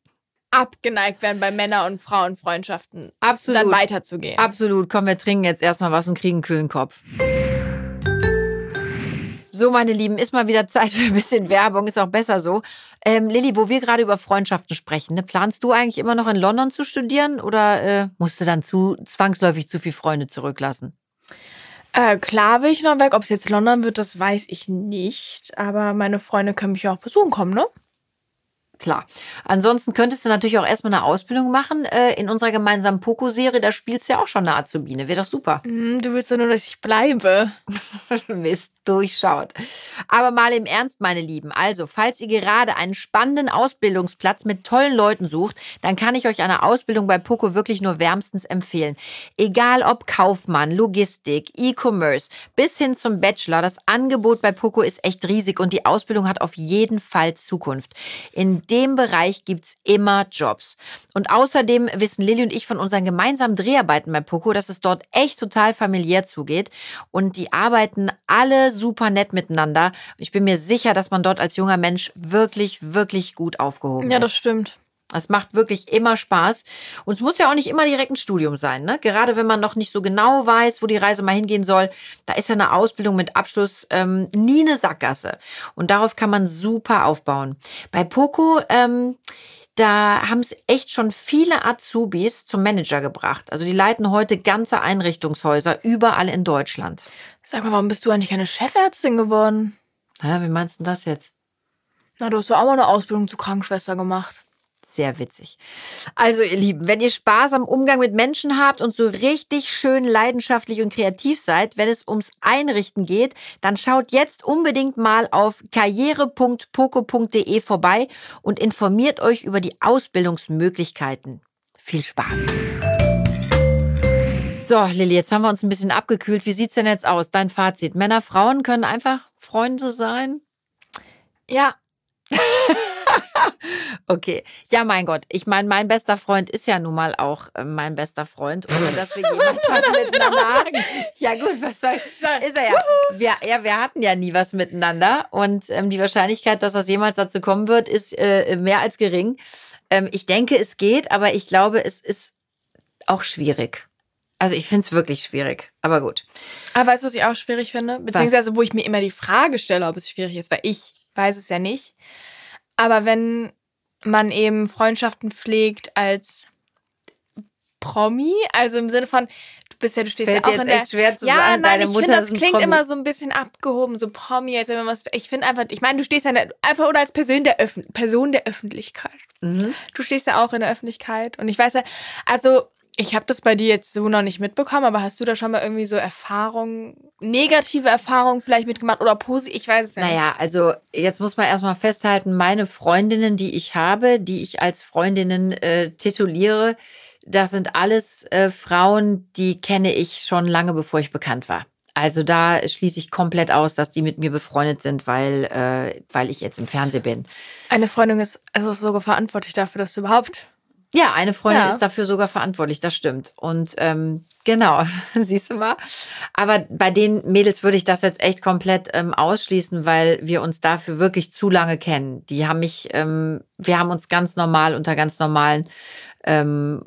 abgeneigt werden, bei Männer- und Frauenfreundschaften Absolut. dann weiterzugehen. Absolut. Komm, wir trinken jetzt erstmal was und kriegen einen kühlen Kopf. So, meine Lieben, ist mal wieder Zeit für ein bisschen Werbung. Ist auch besser so. Ähm, Lilly, wo wir gerade über Freundschaften sprechen, ne, planst du eigentlich immer noch in London zu studieren oder äh, musst du dann zu zwangsläufig zu viele Freunde zurücklassen? Äh, klar will ich noch weg. Ob es jetzt London wird, das weiß ich nicht. Aber meine Freunde können mich ja auch besuchen kommen, ne? Klar. Ansonsten könntest du natürlich auch erstmal eine Ausbildung machen. Äh, in unserer gemeinsamen Poco-Serie, da spielst du ja auch schon eine Azubine. Wäre doch super. Hm, du willst ja nur, dass ich bleibe. Mist, durchschaut. Aber mal im Ernst, meine Lieben. Also, falls ihr gerade einen spannenden Ausbildungsplatz mit tollen Leuten sucht, dann kann ich euch eine Ausbildung bei Poco wirklich nur wärmstens empfehlen. Egal ob Kaufmann, Logistik, E-Commerce, bis hin zum Bachelor, das Angebot bei Poco ist echt riesig und die Ausbildung hat auf jeden Fall Zukunft. In dem Bereich gibt's immer Jobs. Und außerdem wissen Lilly und ich von unseren gemeinsamen Dreharbeiten bei Poco, dass es dort echt total familiär zugeht. Und die arbeiten alle super nett miteinander. Ich bin mir sicher, dass man dort als junger Mensch wirklich, wirklich gut aufgehoben Ja, ist. das stimmt. Es macht wirklich immer Spaß. Und es muss ja auch nicht immer direkt ein Studium sein, ne? Gerade wenn man noch nicht so genau weiß, wo die Reise mal hingehen soll, da ist ja eine Ausbildung mit Abschluss ähm, nie eine Sackgasse. Und darauf kann man super aufbauen. Bei Poco, ähm, da haben es echt schon viele Azubis zum Manager gebracht. Also die leiten heute ganze Einrichtungshäuser überall in Deutschland. Sag mal, warum bist du eigentlich eine Chefärztin geworden? Hä, wie meinst du das jetzt? Na, du hast doch auch mal eine Ausbildung zur Krankenschwester gemacht. Sehr witzig. Also ihr Lieben, wenn ihr Spaß am Umgang mit Menschen habt und so richtig schön leidenschaftlich und kreativ seid, wenn es ums Einrichten geht, dann schaut jetzt unbedingt mal auf karriere punkt poco punkt de vorbei und informiert euch über die Ausbildungsmöglichkeiten. Viel Spaß! So, Lilly, jetzt haben wir uns ein bisschen abgekühlt. Wie sieht's denn jetzt aus? Dein Fazit. Männer, Frauen können einfach Freunde sein? Ja. Okay. Ja, mein Gott. Ich meine, mein bester Freund ist ja nun mal auch äh, mein bester Freund. Ohne dass wir jemals was miteinander hatten. Ja gut, was soll... Ist er ja. Wir, ja, wir hatten ja nie was miteinander. Und ähm, die Wahrscheinlichkeit, dass das jemals dazu kommen wird, ist äh, mehr als gering. Ähm, ich denke, es geht, aber ich glaube, es ist auch schwierig. Also ich finde es wirklich schwierig. Aber gut. Aber weißt du, was ich auch schwierig finde? Beziehungsweise, wo ich mir immer die Frage stelle, ob es schwierig ist, weil ich weiß es ja nicht. Aber wenn man eben Freundschaften pflegt als Promi, also im Sinne von, du bist ja, du stehst Fällt ja auch jetzt in der... echt schwer zu ja, sagen, nein, deine ich Mutter finde, das ist ein klingt Promi. immer so ein bisschen abgehoben, so Promi, als wenn man was... Ich finde einfach, ich meine, du stehst ja in der, einfach oder als Person der, Öff Person der Öffentlichkeit. Mhm. Du stehst ja auch in der Öffentlichkeit. Und ich weiß ja, also... Ich habe das bei dir jetzt so noch nicht mitbekommen, aber hast du da schon mal irgendwie so Erfahrungen, negative Erfahrungen vielleicht mitgemacht oder positiv? Ich weiß es ja nicht. Naja, also jetzt muss man erstmal festhalten, meine Freundinnen, die ich habe, die ich als Freundinnen äh, tituliere, das sind alles äh, Frauen, die kenne ich schon lange, bevor ich bekannt war. Also da schließe ich komplett aus, dass die mit mir befreundet sind, weil, äh, weil ich jetzt im Fernsehen bin. Eine Freundin ist also sogar verantwortlich dafür, dass du überhaupt... Ja, eine Freundin Ja. ist dafür sogar verantwortlich, das stimmt. Und ähm, genau, siehst du mal. Aber bei den Mädels würde ich das jetzt echt komplett ähm, ausschließen, weil wir uns dafür wirklich zu lange kennen. Die haben mich, ähm, wir haben uns ganz normal unter ganz normalen ähm,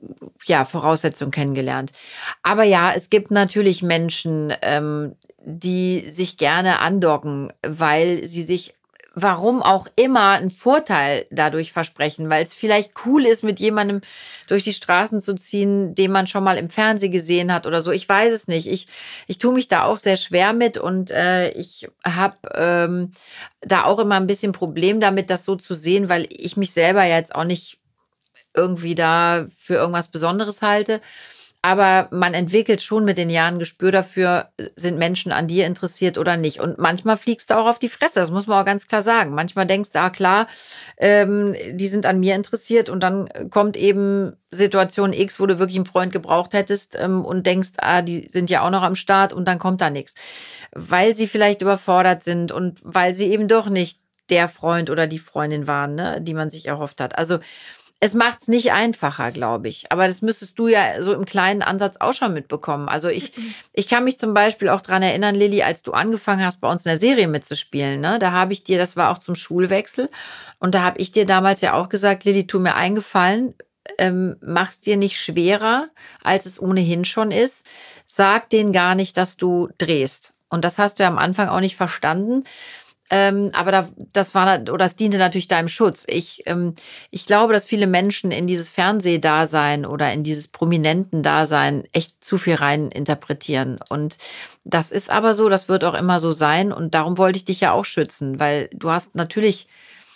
ja, Voraussetzungen kennengelernt. Aber ja, es gibt natürlich Menschen, ähm, die sich gerne andocken, weil sie sich warum auch immer einen Vorteil dadurch versprechen, weil es vielleicht cool ist, mit jemandem durch die Straßen zu ziehen, den man schon mal im Fernsehen gesehen hat oder so. Ich weiß es nicht. Ich, ich tue mich da auch sehr schwer mit und äh, ich habe ähm, da auch immer ein bisschen Problem damit, das so zu sehen, weil ich mich selber ja jetzt auch nicht irgendwie da für irgendwas Besonderes halte. Aber man entwickelt schon mit den Jahren ein Gespür dafür, sind Menschen an dir interessiert oder nicht. Und manchmal fliegst du auch auf die Fresse, das muss man auch ganz klar sagen. Manchmal denkst du, ah klar, ähm, die sind an mir interessiert und dann kommt eben Situation X, wo du wirklich einen Freund gebraucht hättest ähm, und denkst, ah, die sind ja auch noch am Start und dann kommt da nichts. Weil sie vielleicht überfordert sind und weil sie eben doch nicht der Freund oder die Freundin waren, ne, die man sich erhofft hat. Also es macht es nicht einfacher, glaube ich. Aber das müsstest du ja so im kleinen Ansatz auch schon mitbekommen. Also ich, ich kann mich zum Beispiel auch dran erinnern, Lilly, als du angefangen hast, bei uns in der Serie mitzuspielen, ne? Da habe ich dir, das war auch zum Schulwechsel, und da habe ich dir damals ja auch gesagt, Lilly, tu mir einen Gefallen, ähm, mach's dir nicht schwerer, als es ohnehin schon ist. Sag denen gar nicht, dass du drehst. Und das hast du ja am Anfang auch nicht verstanden. Ähm, aber da, das war oder das diente natürlich deinem Schutz. Ich, ähm, ich glaube, dass viele Menschen in dieses Fernsehdasein oder in dieses Prominenten-Dasein echt zu viel rein interpretieren. Und das ist aber so, das wird auch immer so sein. Und darum wollte ich dich ja auch schützen, weil du hast natürlich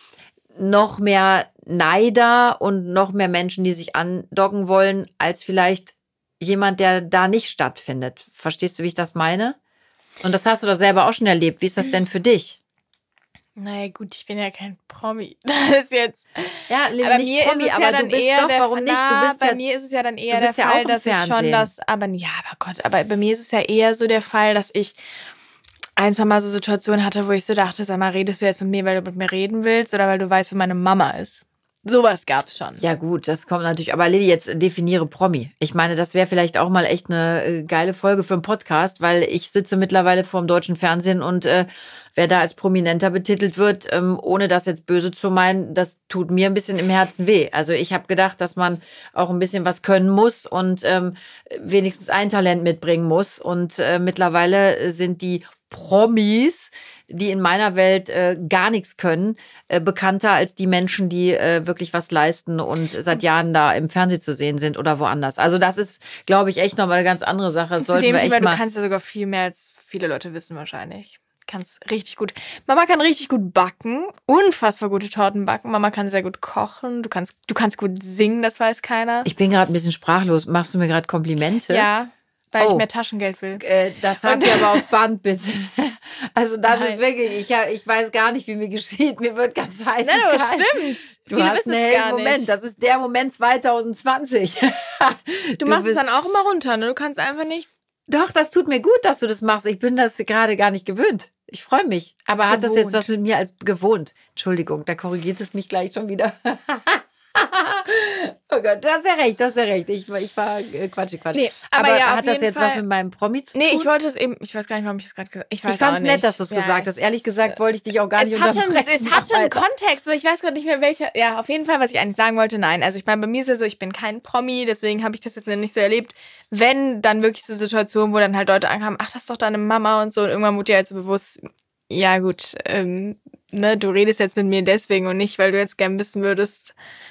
noch mehr Neider und noch mehr Menschen, die sich andocken wollen, als vielleicht jemand, der da nicht stattfindet. Verstehst du, wie ich das meine? Und das hast du doch selber auch schon erlebt. Wie ist das denn für dich? Naja, gut, ich bin ja kein Promi. Das ist jetzt. Ja, aber nicht mir Promi, ist es aber ja du dann bist eher doch, der warum nicht? Du na, bist bei ja, mir ist es ja dann eher du der bist ja auch Fall, im dass ich schon Fernsehen. das. Aber ja, aber Gott, aber bei mir ist es ja eher so der Fall, dass ich ein, zwei Mal so Situationen hatte, wo ich so dachte, sag mal, redest du jetzt mit mir, weil du mit mir reden willst oder weil du weißt, wo meine Mama ist? Sowas gab's schon. Ja gut, das kommt natürlich. Aber Lilly, jetzt definiere Promi. Ich meine, das wäre vielleicht auch mal echt eine äh, geile Folge für einen Podcast, weil ich sitze mittlerweile vor dem deutschen Fernsehen und äh, wer da als Prominenter betitelt wird, ähm, ohne das jetzt böse zu meinen, das tut mir ein bisschen im Herzen weh. Also ich habe gedacht, dass man auch ein bisschen was können muss und ähm, wenigstens ein Talent mitbringen muss. Und äh, mittlerweile sind die Promis, die in meiner Welt äh, gar nichts können, äh, bekannter als die Menschen, die äh, wirklich was leisten und seit Jahren da im Fernsehen zu sehen sind oder woanders. Also das ist, glaube ich, echt nochmal eine ganz andere Sache. Das Zu dem wir echt Thema, mal du kannst ja sogar viel mehr als viele Leute wissen wahrscheinlich. Kannst richtig gut. Mama kann richtig gut backen, unfassbar gute Torten backen. Mama kann sehr gut kochen. Du kannst, du kannst gut singen, das weiß keiner. Ich bin gerade ein bisschen sprachlos. Machst du mir gerade Komplimente? Ja, weil Oh. ich mehr Taschengeld will. Äh, das habt ihr aber auf Band, bitte. Also das Nein. ist wirklich, ich, hab- ich weiß gar nicht, wie mir geschieht. Mir wird ganz heiß Nein, und aber kalt. stimmt. Du Viele hast wissen einen es hellen gar Moment. nicht. Das ist der Moment zwanzig zwanzig. Du machst es bist- dann auch immer runter, ne? Du kannst einfach nicht. Doch, das tut mir gut, dass du das machst. Ich bin das gerade gar nicht gewöhnt. Ich freue mich. Aber hat das jetzt Gewohnt. was mit mir als gewohnt? Entschuldigung, da korrigiert es mich gleich schon wieder. Oh Gott, du hast ja recht, du hast ja recht. Ich, war- ich war äh, quatschig, quatschig. Nee, aber ja, auf hat das jeden jetzt was Fall- mit meinem Promi zu Nee, tun? ich wollte es eben. Ich weiß gar nicht, warum ich das gerade gesagt habe. Ich weiß Ich fand's auch nicht. nett, dass du es Ja, gesagt hast. es- Ehrlich gesagt wollte ich dich auch gar nicht Es hatte, unterbrechen. es hatte einen Alter. Kontext, aber ich weiß gerade nicht mehr welcher. Ja, auf jeden Fall, was ich eigentlich sagen wollte, nein. Also ich meine, bei mir ist ja so, ich bin kein Promi, deswegen habe ich das jetzt nicht so erlebt. Wenn, dann wirklich so Situationen, wo dann halt Leute ankamen, ach, das ist doch deine Mama und so. Und irgendwann wurde dir halt so bewusst, ja gut, ähm, ne, du redest jetzt mit mir deswegen und nicht, weil du jetzt gern wissen würdest,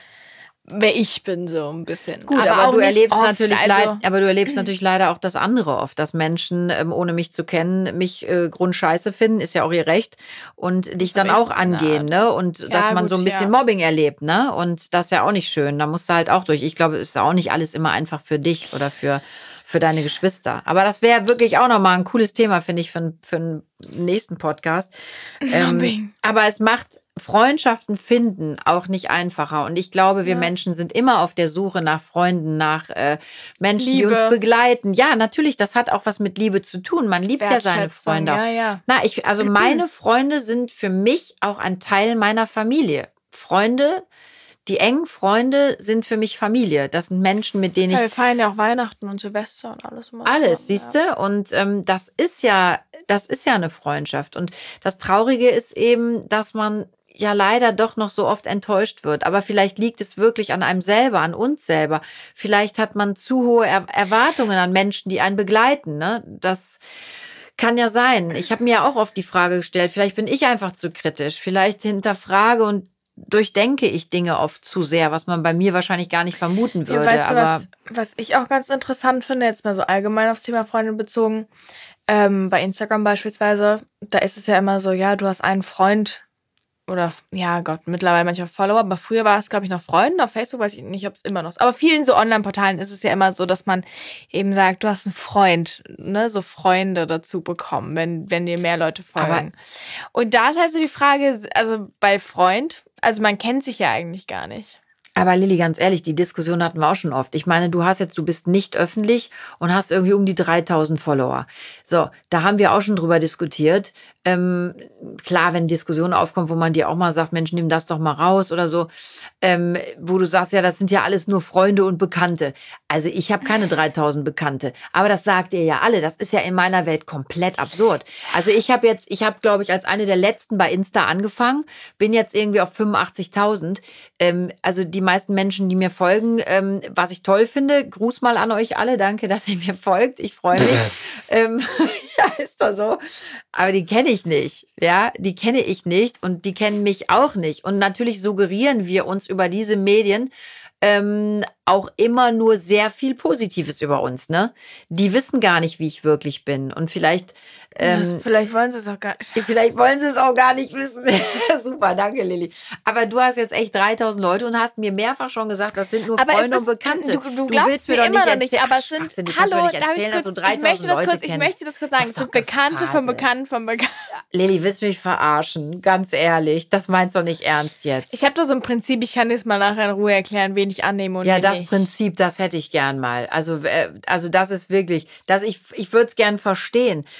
wer ich bin, so ein bisschen. Gut, aber, auch du nicht erlebst oft, natürlich also, leid, aber du erlebst natürlich leider auch das andere oft, dass Menschen, ähm, ohne mich zu kennen, mich äh, grundscheiße finden, ist ja auch ihr Recht, und dich dann aber ich auch meine angehen, Art. ne? Und dass Ja, man gut, so ein bisschen ja. Mobbing erlebt, ne? Und das ist ja auch nicht schön. Da musst du halt auch durch. Ich glaube, es ist auch nicht alles immer einfach für dich oder für, für deine Geschwister. Aber das wäre wirklich auch nochmal ein cooles Thema, finde ich, für, n- für einen nächsten Podcast. Ähm, Mobbing. aber es macht Freundschaften finden auch nicht einfacher. Und ich glaube, wir Ja. Menschen sind immer auf der Suche nach Freunden, nach äh, Menschen, die uns Liebe. begleiten. Ja, natürlich, das hat auch was mit Liebe zu tun. Man liebt ja seine Wertschätzung, Freunde auch. ja, ja. Na, ich, also meine Freunde sind für mich auch ein Teil meiner Familie. Freunde, die engen Freunde sind für mich Familie. Das sind Menschen, mit denen ich Ja, wir feiern ja auch Weihnachten und Silvester und alles. Immer alles, zusammen, siehst du? Und ähm, das ist ja, das ist ja eine Freundschaft. Und das Traurige ist eben, dass man ja leider doch noch so oft enttäuscht wird. Aber vielleicht liegt es wirklich an einem selber, an uns selber. Vielleicht hat man zu hohe er Erwartungen an Menschen, die einen begleiten. Ne? Das kann ja sein. Ich habe mir ja auch oft die Frage gestellt, vielleicht bin ich einfach zu kritisch. Vielleicht hinterfrage und durchdenke ich Dinge oft zu sehr, was man bei mir wahrscheinlich gar nicht vermuten Ja, würde. weißt du, aber was, was ich auch ganz interessant finde, jetzt mal so allgemein aufs Thema Freunde bezogen, ähm, bei Instagram beispielsweise, da ist es ja immer so, ja, du hast einen Freund oder, ja Gott, mittlerweile manchmal Follower, aber früher war es, glaube ich, noch Freunde. Auf Facebook weiß ich nicht, ob es immer noch ist. Aber vielen so Online-Portalen ist es ja immer so, dass man eben sagt, du hast einen Freund, ne, so Freunde dazu bekommen, wenn, wenn dir mehr Leute folgen. Aber- Und da ist halt so die Frage, also bei Freund, also man kennt sich ja eigentlich gar nicht. Aber Lilly, ganz ehrlich, die Diskussion hatten wir auch schon oft. Ich meine, du hast jetzt, du bist nicht öffentlich und hast irgendwie um die dreitausend Follower. So, da haben wir auch schon drüber diskutiert. Ähm, klar, wenn Diskussionen aufkommen, wo man dir auch mal sagt, Mensch, nimm das doch mal raus oder so, ähm, wo du sagst, ja, das sind ja alles nur Freunde und Bekannte. Also ich habe keine dreitausend Bekannte, aber das sagt ihr ja alle. Das ist ja in meiner Welt komplett absurd. Also ich habe jetzt, ich habe, glaube ich, als eine der letzten bei Insta angefangen, bin jetzt irgendwie auf fünfundachtzigtausend. Ähm, also die meisten Menschen, die mir folgen, ähm, was ich toll finde, Gruß mal an euch alle, danke, dass ihr mir folgt, ich freue mich. ähm, ja, ist doch so. Aber die kenne ich nicht, ja, die kenne ich nicht und die kennen mich auch nicht. Und natürlich suggerieren wir uns über diese Medien ähm, auch immer nur sehr viel Positives über uns, ne? Die wissen gar nicht, wie ich wirklich bin. Und vielleicht, ähm, Das, vielleicht wollen sie es auch gar nicht. vielleicht wollen sie es auch gar nicht wissen. Super, danke, Lilly. Aber du hast jetzt echt dreitausend Leute und hast mir mehrfach schon gesagt, das sind nur Aber es Freunde ist, und Bekannte. Du, du glaubst willst mir mir doch immer nicht noch nicht, erzählen, aber es sind, Schwachsinn, du kannst hallo, mir nicht darf ich erzählen, kurz, dass du ich möchte dreitausend das Leute kurz, ich kennst. möchte das kurz sagen, Das es ist sind doch Bekannte von Gefasel. Bekannten von Bekannten. Lilly, willst du mich verarschen? Ganz ehrlich, das meinst du nicht ernst jetzt. Ich habe da so ein Prinzip, ich kann das mal nachher in Ruhe erklären, wen ich annehme und Ja, wen das nicht. Prinzip, das hätte ich gern mal. Also, äh, also das ist wirklich, das, ich, ich würde es gern verstehen, weil das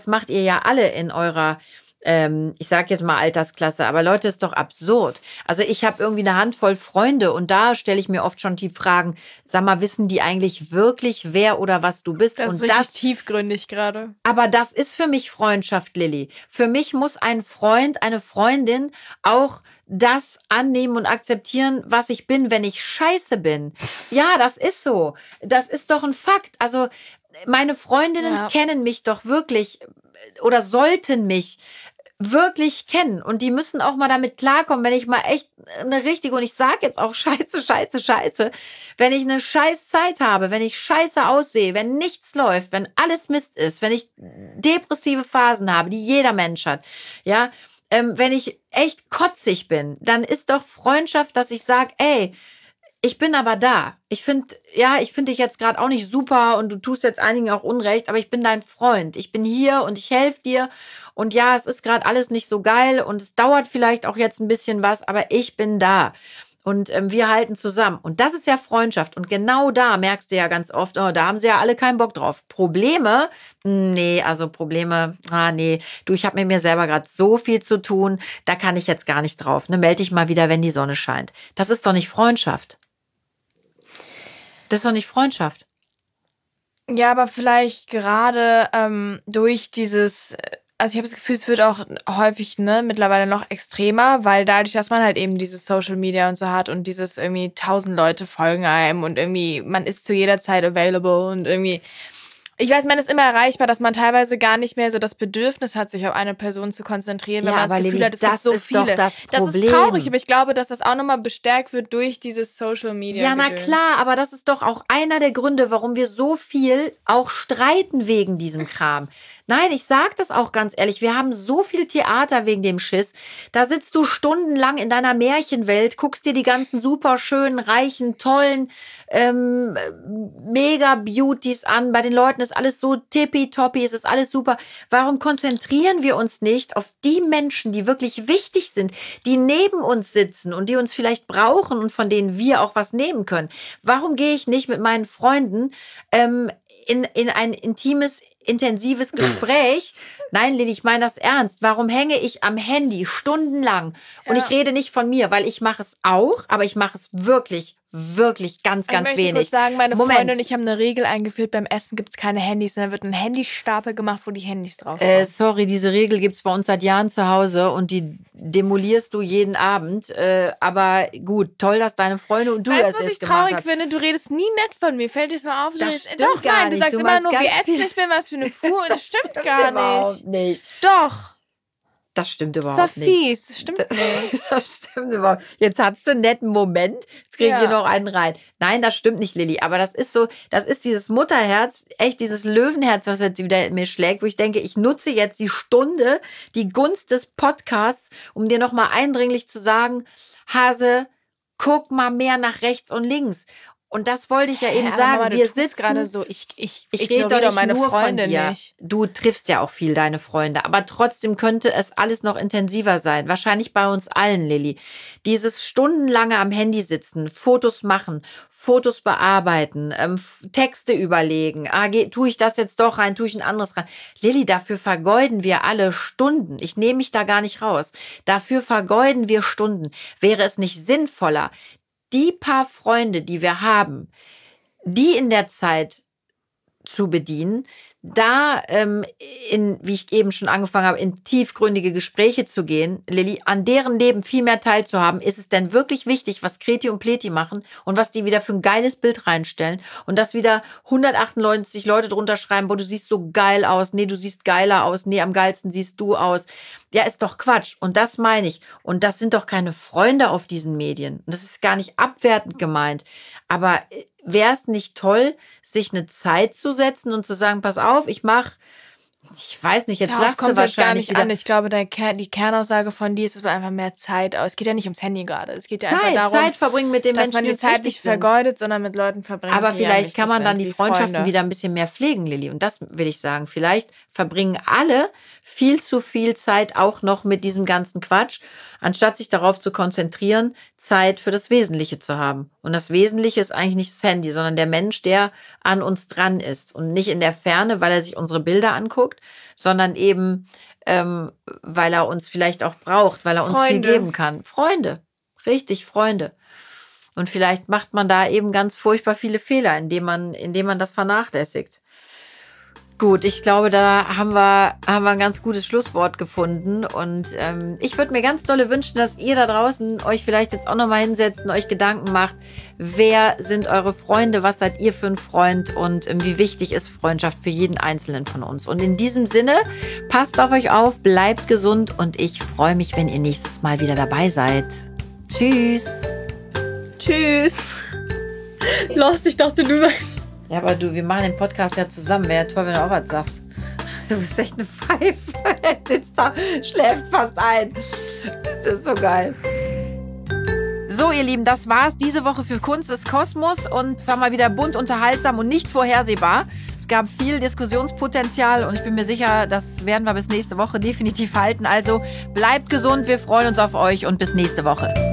macht ihr ja alle in eurer, ähm, ich sage jetzt mal Altersklasse, aber Leute, ist doch absurd. Also ich habe irgendwie eine Handvoll Freunde und da stelle ich mir oft schon die Fragen, sag mal, wissen die eigentlich wirklich, wer oder was du bist? Das ist und richtig das tiefgründig gerade. Aber das ist für mich Freundschaft, Lilly. Für mich muss ein Freund, eine Freundin auch das annehmen und akzeptieren, was ich bin, wenn ich scheiße bin. Ja, das ist so. Das ist doch ein Fakt. Also meine Freundinnen Ja. kennen mich doch wirklich oder sollten mich wirklich kennen. Und die müssen auch mal damit klarkommen, wenn ich mal echt eine richtige, und ich sage jetzt auch scheiße, scheiße, scheiße, wenn ich eine scheiß Zeit habe, wenn ich scheiße aussehe, wenn nichts läuft, wenn alles Mist ist, wenn ich depressive Phasen habe, die jeder Mensch hat, ja, ähm, wenn ich echt kotzig bin, dann ist doch Freundschaft, dass ich sage, ey, ich bin aber da. Ich finde, ja, ich finde dich jetzt gerade auch nicht super und du tust jetzt einigen auch Unrecht, aber ich bin dein Freund. Ich bin hier und ich helfe dir. Und ja, es ist gerade alles nicht so geil und es dauert vielleicht auch jetzt ein bisschen was, aber ich bin da. Und ähm, wir halten zusammen. Und das ist ja Freundschaft. Und genau da merkst du ja ganz oft, oh, da haben sie ja alle keinen Bock drauf. Probleme? Nee, also Probleme, ah nee. Du, ich habe mit mir selber gerade so viel zu tun, da kann ich jetzt gar nicht drauf. Ne, melde dich mal wieder, wenn die Sonne scheint. Das ist doch nicht Freundschaft. Das ist doch nicht Freundschaft. Ja, aber vielleicht gerade ähm, durch dieses, also ich habe das Gefühl, es wird auch häufig ne, mittlerweile noch extremer, weil dadurch, dass man halt eben dieses Social Media und so hat und dieses irgendwie tausend Leute folgen einem und irgendwie man ist zu jeder Zeit available und irgendwie, ich weiß, man ist immer erreichbar, dass man teilweise gar nicht mehr so das Bedürfnis hat, sich auf eine Person zu konzentrieren, weil Ja, man das aber Gefühl Lilly, hat, es gibt das so ist viele. doch das Das ist Problem. traurig, aber ich glaube, dass das auch nochmal bestärkt wird durch dieses Social Media. Ja, na Gedöns. klar, aber das ist doch auch einer der Gründe, warum wir so viel auch streiten wegen diesem Kram. Nein, ich sag das auch ganz ehrlich, wir haben so viel Theater wegen dem Schiss. Da sitzt du stundenlang in deiner Märchenwelt, guckst dir die ganzen super schönen, reichen, tollen ähm, Mega-Beauties an. Bei den Leuten ist alles so tippitoppi, es ist alles super. Warum konzentrieren wir uns nicht auf die Menschen, die wirklich wichtig sind, die neben uns sitzen und die uns vielleicht brauchen und von denen wir auch was nehmen können? Warum gehe ich nicht mit meinen Freunden ähm, in, in ein intimes, intensives Gespräch? Nein, Lilly, ich meine das ernst. Warum hänge ich am Handy stundenlang? Und Ja. ich rede nicht von mir, weil ich mache es auch, aber ich mache es wirklich, wirklich ganz, Ich ganz möchte wenig. kurz sagen, meine Moment. Freunde und ich haben eine Regel eingeführt, beim Essen gibt es keine Handys, sondern wird ein Handystapel gemacht, wo die Handys drauf sind. Äh, sorry, diese Regel gibt's bei uns seit Jahren zu Hause und die demolierst du jeden Abend. Äh, aber gut, toll, dass deine Freunde und du Weißt das du, was ich jetzt gemacht traurig hast. finde? Du redest nie nett von mir. Fällt dir das mal auf? Du Das redest, stimmt doch, gar nein, du nicht. sagst Du immer machst nur, wie ganz ätzend viel- ich bin, was für eine Fuhr. Und das stimmt gar überhaupt nicht. nicht. Doch, Das stimmt das war überhaupt nicht. fies. Das stimmt nicht. Das stimmt überhaupt. Jetzt hattest du einen netten Moment. Jetzt kriege ich Ja. hier noch einen rein. Nein, das stimmt nicht, Lilly. Aber das ist so, das ist dieses Mutterherz, echt dieses Löwenherz, was jetzt wieder in mir schlägt, wo ich denke, ich nutze jetzt die Stunde, die Gunst des Podcasts, um dir nochmal eindringlich zu sagen, Hase, guck mal mehr nach rechts und links. Und das wollte ich ja eben Hä, aber sagen. Mama, du Wir tust sitzen gerade so. Ich, ich, Ich ignoriere rede doch nicht meine nur Freunde von dir. nicht. Du triffst ja auch viel deine Freunde, aber trotzdem könnte es alles noch intensiver sein. Wahrscheinlich bei uns allen, Lilly. Dieses stundenlange am Handy sitzen, Fotos machen, Fotos bearbeiten, ähm, F- Texte überlegen. Ah, geh, tue ich das jetzt doch rein, tue ich ein anderes rein. Lilly, dafür vergeuden wir alle Stunden. Ich nehme mich da gar nicht raus. Dafür vergeuden wir Stunden. Wäre es nicht sinnvoller, die paar Freunde, die wir haben, die in der Zeit zu bedienen, da ähm, in, wie ich eben schon angefangen habe, in tiefgründige Gespräche zu gehen, Lilly, an deren Leben viel mehr teilzuhaben, ist es denn wirklich wichtig, was Kreti und Pleti machen und was die wieder für ein geiles Bild reinstellen und dass wieder hundertachtundneunzig Leute drunter schreiben, boah, du siehst so geil aus, nee, du siehst geiler aus, nee, am geilsten siehst du aus. Ja, ist doch Quatsch. Und das meine ich. Und das sind doch keine Freunde auf diesen Medien. Und das ist gar nicht abwertend gemeint. Aber wäre es nicht toll, sich eine Zeit zu setzen und zu sagen, pass auf, ich mache, ich weiß nicht, jetzt Darauf lachst du kommt jetzt gar wahrscheinlich nicht wieder. an. Ich glaube, der Ker die Kernaussage von dir ist, dass man einfach mehr Zeit aus. Es geht ja nicht ums Handy gerade. Es geht ja Zeit, einfach darum, Zeit verbringen mit den dass Menschen, man die die uns Zeit wichtig nicht sind. vergeudet, sondern mit Leuten verbringt. Aber die vielleicht einem kann wichtig man dann sind, die wie Freundschaften Freunde. wieder ein bisschen mehr pflegen, Lilly. Und das will ich sagen. Vielleicht verbringen alle viel zu viel Zeit auch noch mit diesem ganzen Quatsch. anstatt sich darauf zu konzentrieren, Zeit für das Wesentliche zu haben. Und das Wesentliche ist eigentlich nicht das Handy, sondern der Mensch, der an uns dran ist. Und nicht in der Ferne, weil er sich unsere Bilder anguckt, sondern eben, ähm, weil er uns vielleicht auch braucht, weil er uns viel Freunde. geben kann. Freunde, richtig, Freunde. Und vielleicht macht man da eben ganz furchtbar viele Fehler, indem man, indem man das vernachlässigt. Gut, ich glaube, da haben wir, haben wir ein ganz gutes Schlusswort gefunden. Und ähm, ich würde mir ganz dolle wünschen, dass ihr da draußen euch vielleicht jetzt auch nochmal hinsetzt und euch Gedanken macht, wer sind eure Freunde, was seid ihr für ein Freund und ähm, wie wichtig ist Freundschaft für jeden Einzelnen von uns. Und in diesem Sinne, passt auf euch auf, bleibt gesund und ich freue mich, wenn ihr nächstes Mal wieder dabei seid. Tschüss. Tschüss. Lost, ich dachte, du sagst. Ja, aber du, wir machen den Podcast ja zusammen. Wäre ja toll, wenn du auch was sagst. Du bist echt eine Pfeife. Er sitzt da, schläft fast ein. Das ist so geil. So, ihr Lieben, das war's diese Woche für Kunst des Kosmos. Und zwar mal wieder bunt, unterhaltsam und nicht vorhersehbar. Es gab viel Diskussionspotenzial und ich bin mir sicher, das werden wir bis nächste Woche definitiv halten. Also bleibt gesund, wir freuen uns auf euch und bis nächste Woche.